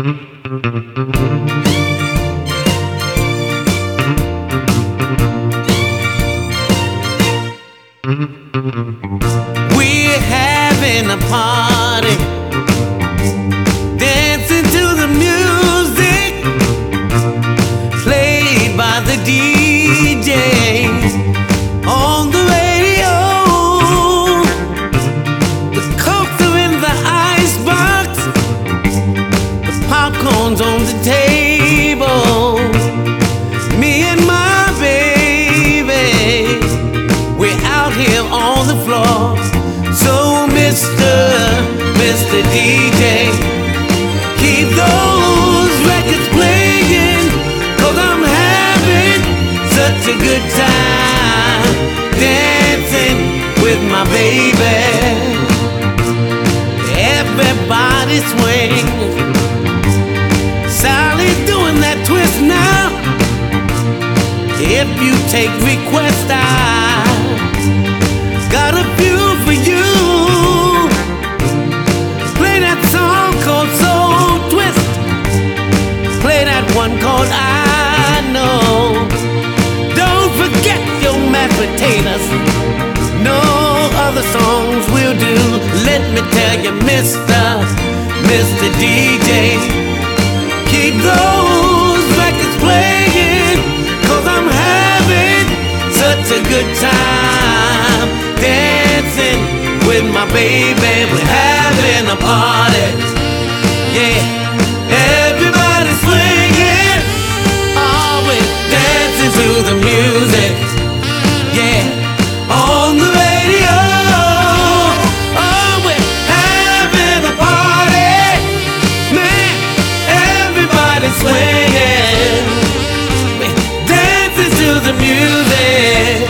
We're having a party, dancing to the music played by the DJ on the radio. The cokes are in the icebox, the popcorn's on the table. Me and my baby, we're out here on the floor. So Mr. DJ, keep those records playing, 'cause I'm having such a good time dancing with my baby. Everybody swing. Sally's doing that twist now. If you take requests, I got a few for you. Play that song called Soul Twist. Play that one called I Know. Don't forget your mashed potatoes. No other songs will do. Let me tell you, Mr. DJ, keep those records playing, 'cause I'm having such a good time dancing with my baby. We're having a party, yeah. Everybody's swinging, always dancing to the music, yeah. On the radio, oh, we're having a party, man. Everybody's swinging, dancing to the music.